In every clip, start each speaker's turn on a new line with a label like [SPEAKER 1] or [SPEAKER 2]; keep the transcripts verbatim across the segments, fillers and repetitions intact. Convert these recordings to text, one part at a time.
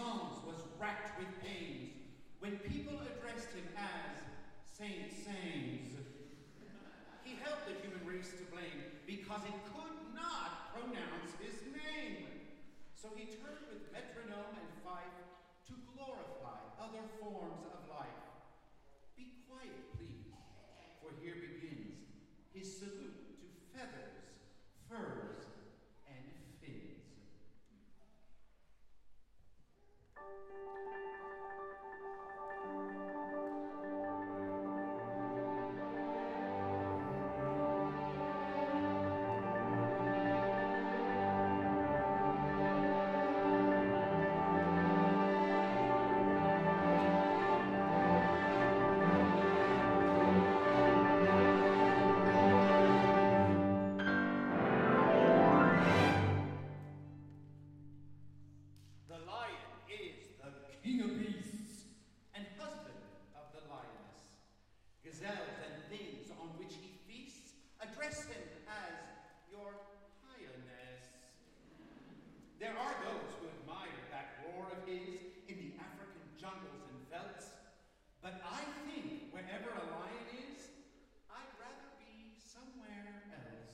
[SPEAKER 1] songs was racked with pains when people addressed him as Saint Sames. He held the human race to blame because it could not pronounce his name. So he turned with metronome and fife to glorify other forms of life. Be quiet, please, for here begins his salute to feathers, furs, and fins. Gazelles and things on which he feasts address him as your highness. There are those who admire that roar of his in the African jungles and velds, but I think wherever a lion is, I'd rather be somewhere else.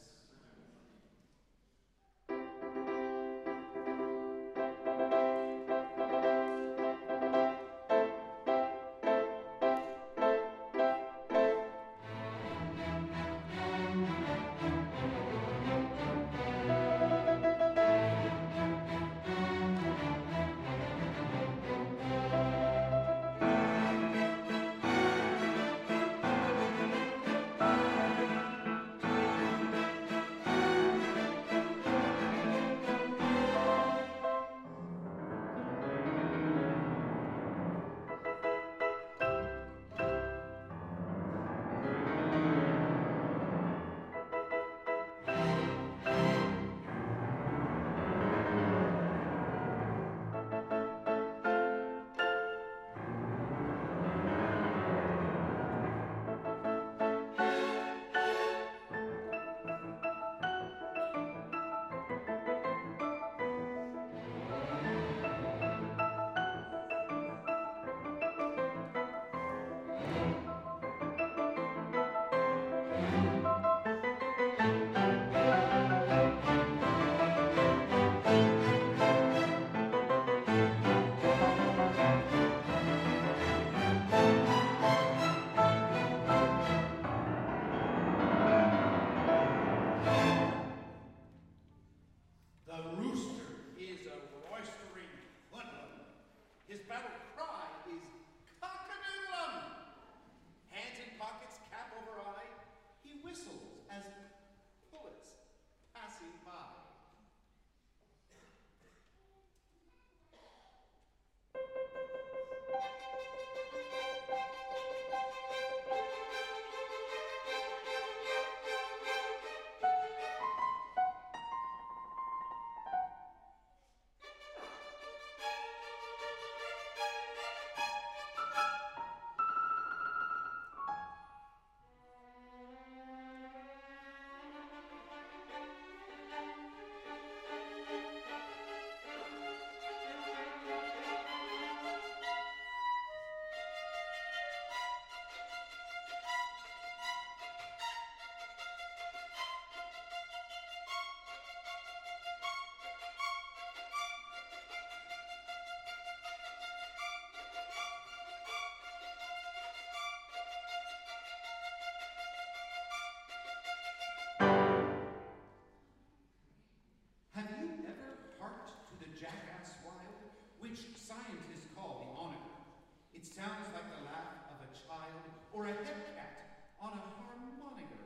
[SPEAKER 1] Jackass wild, which scientists call the onager. It sounds like the laugh of a child or a hepcat on a harmonica.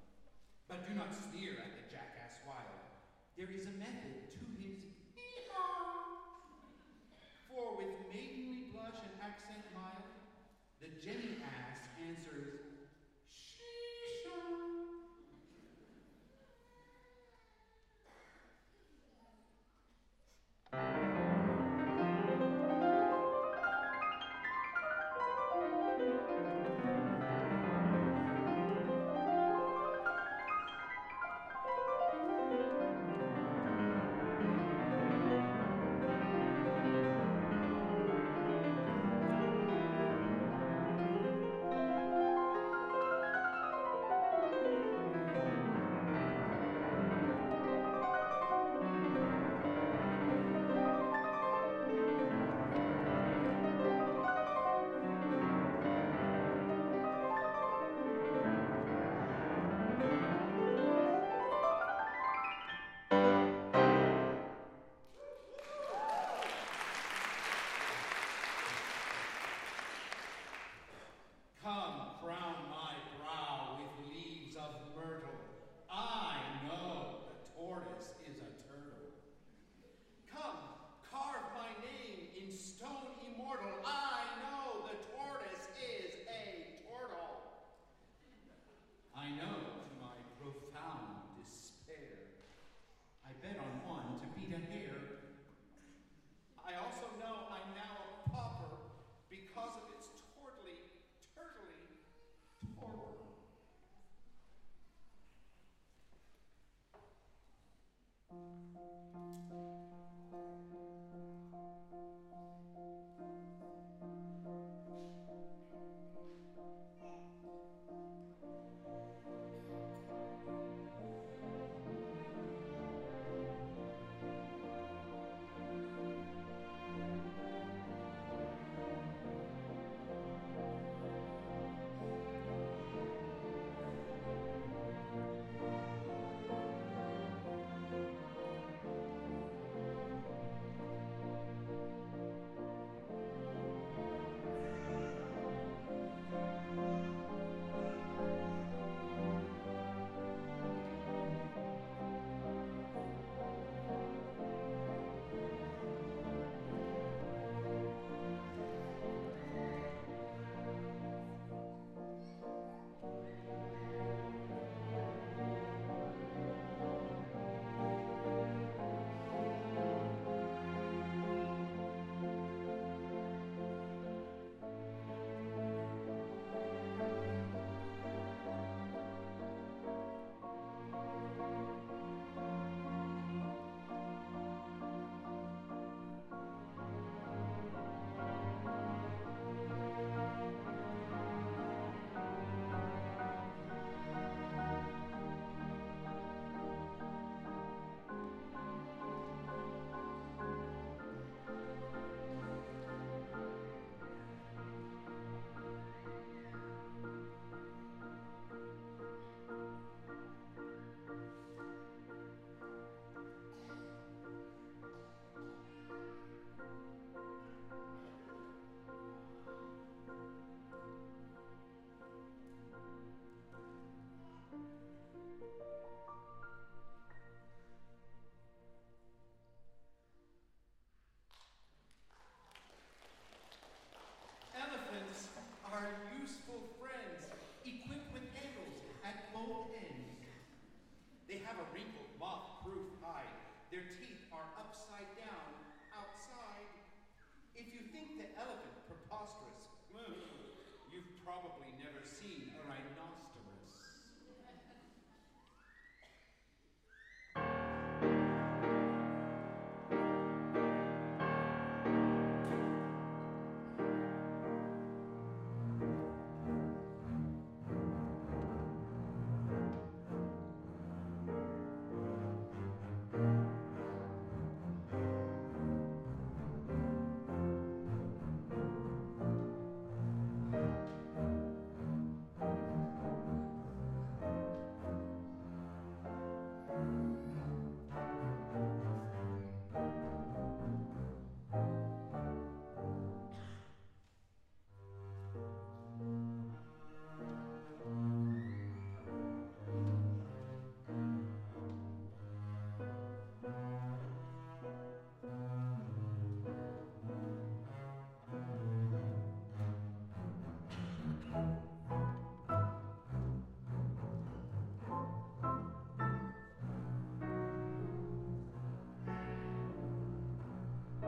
[SPEAKER 1] But do not sneer at the jackass wild. There is a method to his hee-haw. For with maidenly blush and accent mild, the Jenny ass answers, Shisha.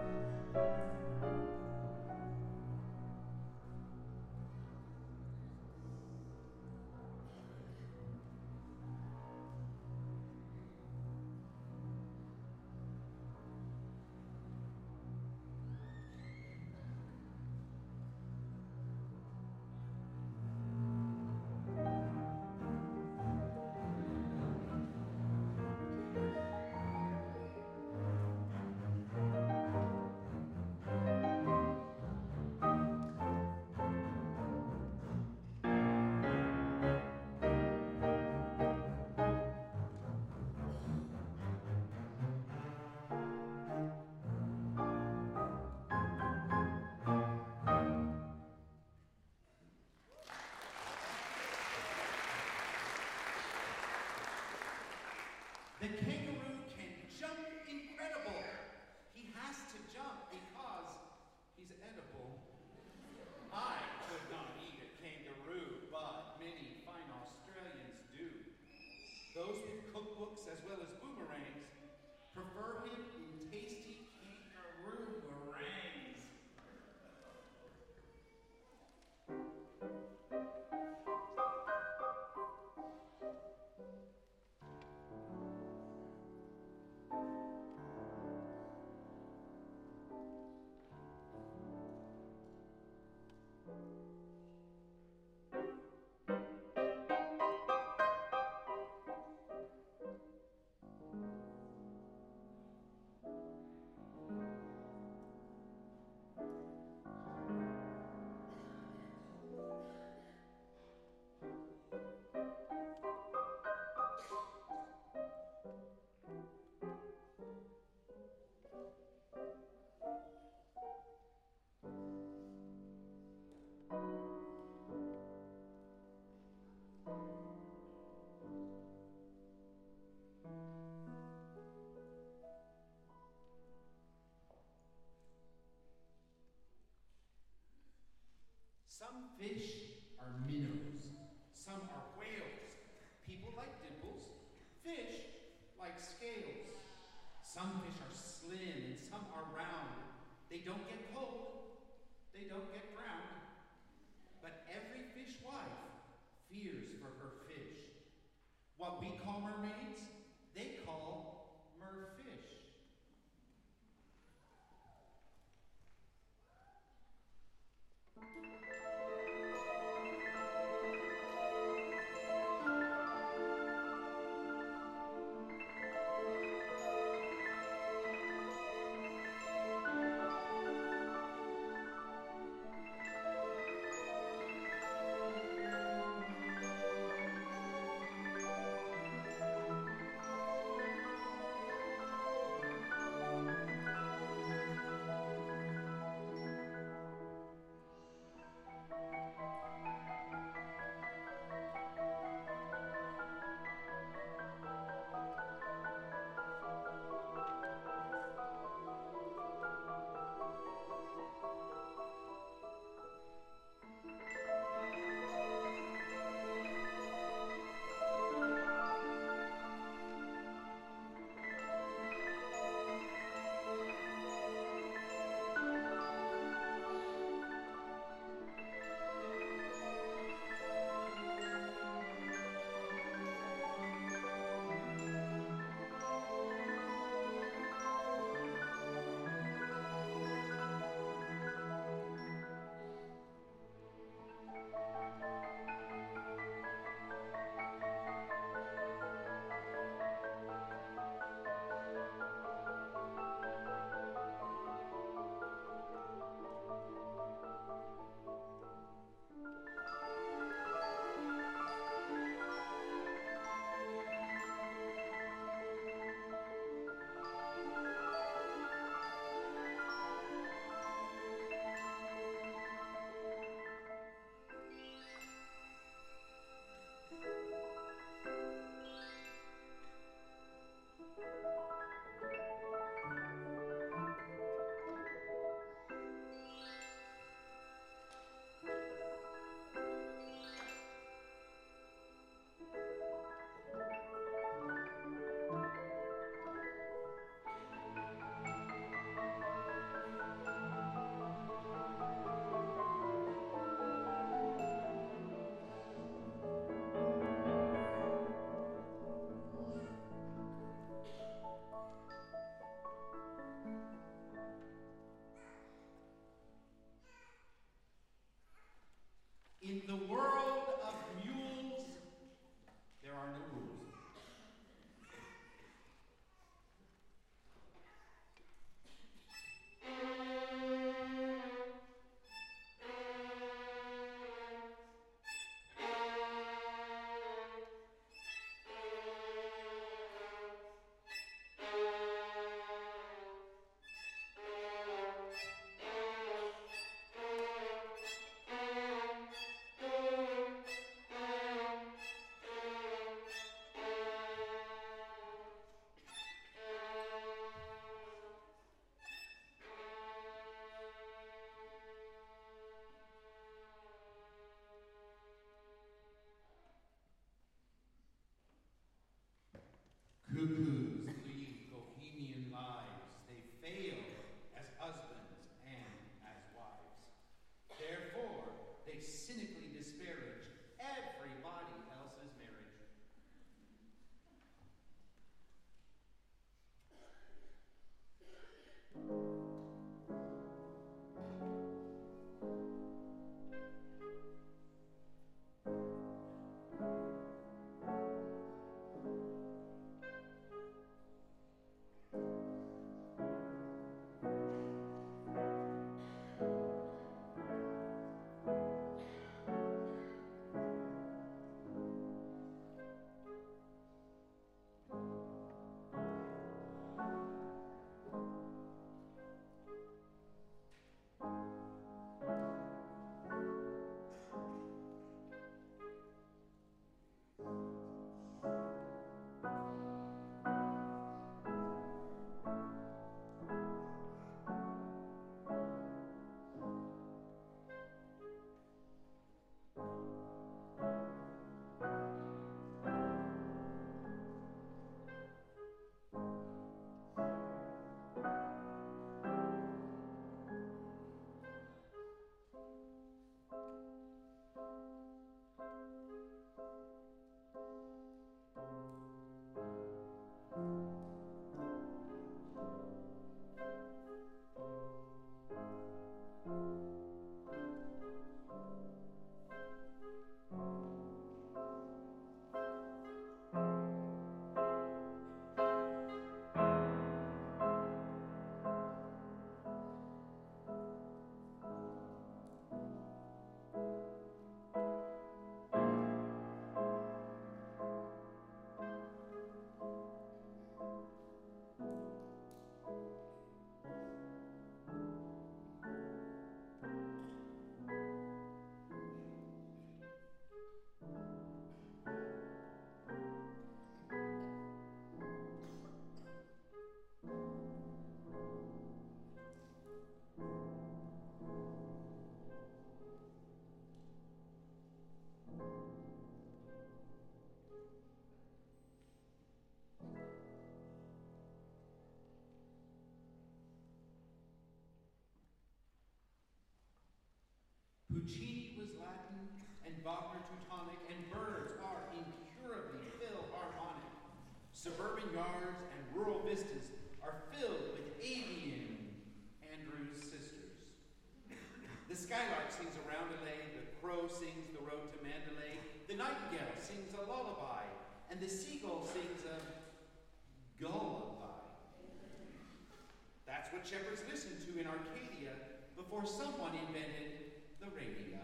[SPEAKER 1] The kangaroo can jump incredible. He has to jump because he's edible. I could not eat a kangaroo, but many fine Australians do. Those with cookbooks as well as boomerangs prefer him in tasty kangaroo meringues. Some fish are minnows, some are whales. People like dimples, fish like scales. Some fish are slim and some are round. They don't get cold, they don't get drowned. But every fish wife fears for her fish. What we call mermaids, they call merfish. Cuckoos lead bohemian lives. They fail as husbands and as wives. Therefore, they cynically disparage everybody else's marriage. Puccini was Latin, and Wagner Teutonic, and birds are incurably Philharmonic. Suburban yards and rural vistas are filled with avian Andrew's sisters. The skylark sings a roundelay, the crow sings the road to Mandalay, the nightingale sings a lullaby, and the seagull sings a gullaby. That's what shepherds listened to in Arcadia before someone invented the radio.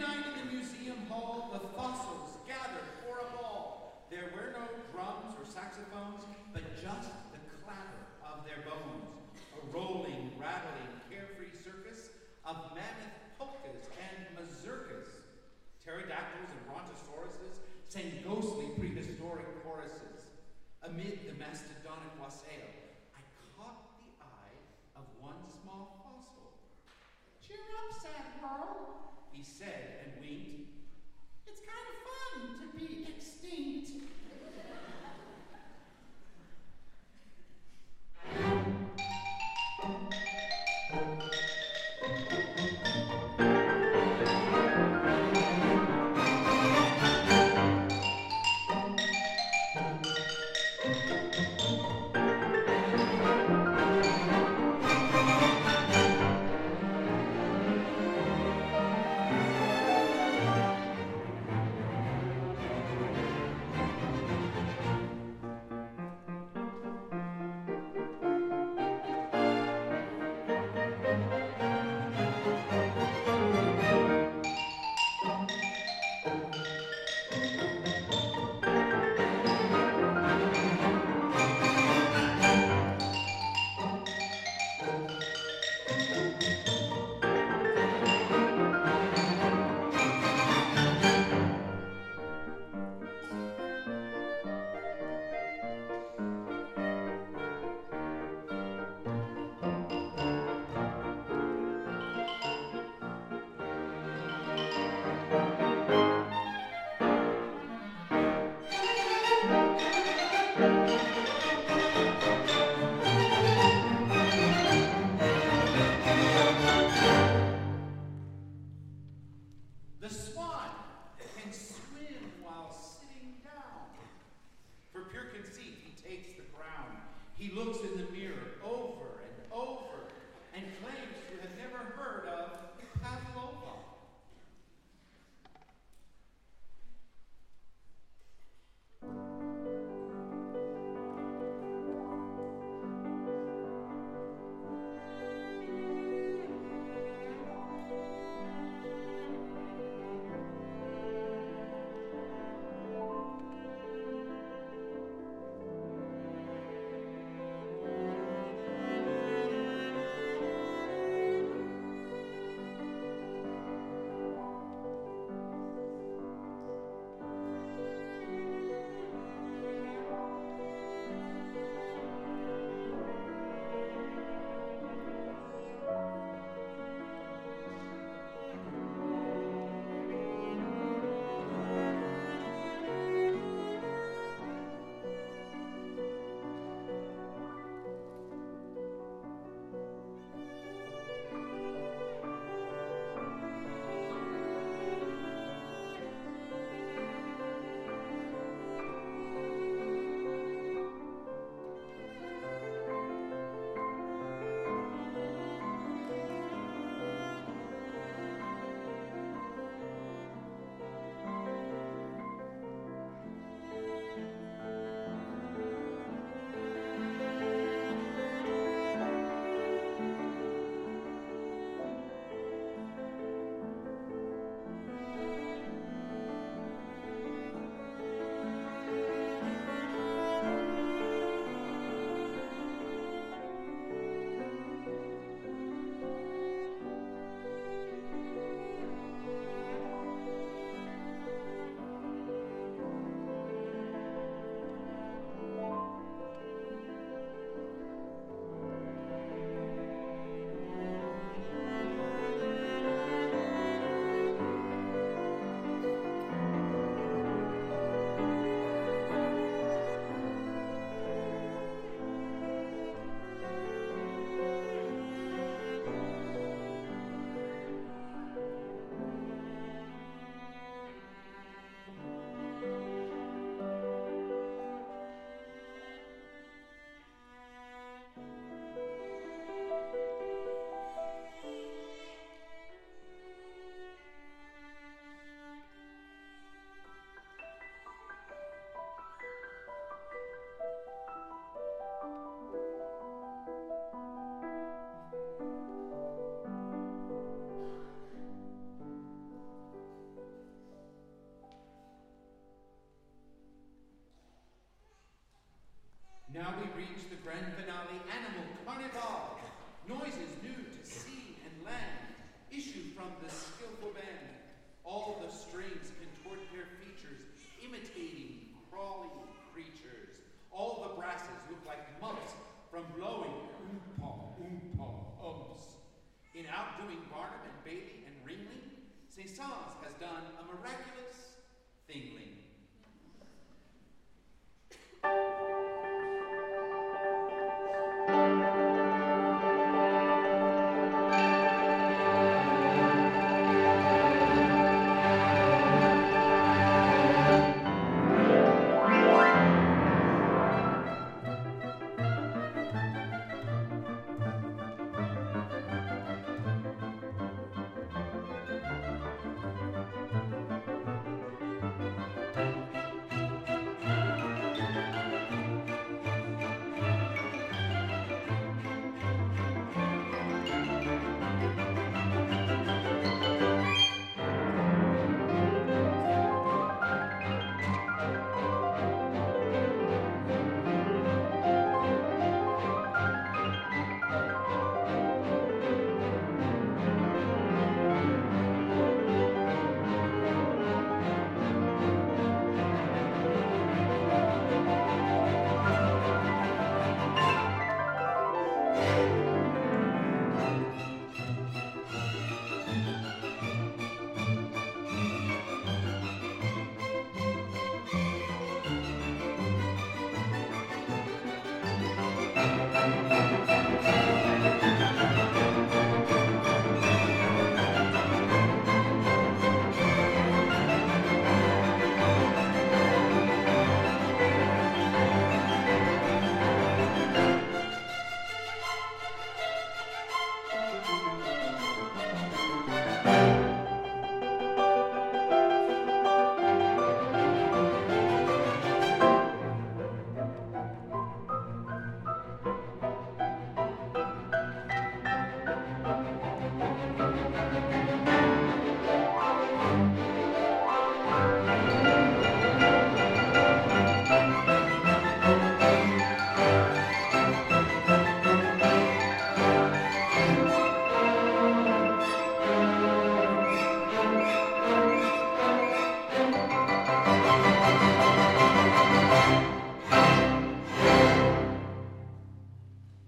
[SPEAKER 1] midnight in the museum hall, the fossils gathered for a ball. There were no drums or saxophones, but just the clatter of their bones. A rolling, rattling, carefree circus of mammoth polkas and mazurkas. Pterodactyls and brontosauruses sang ghostly prehistoric choruses. Amid the mastodonic wassail, I caught the eye of one small fossil. "Cheer up, sad world," he said and winked. "It's kind of fun to be extinct." The swan can swim while sitting down. For pure conceit, he takes the crown. He looks in the mirror over and over and claims to have never heard of Pavlova. strings contort their features, imitating crawling creatures. All the brasses look like mumps from blowing oompa, oompa, umps. In outdoing Barnum and Bailey and Ringling, Saint-Saëns has done a miraculous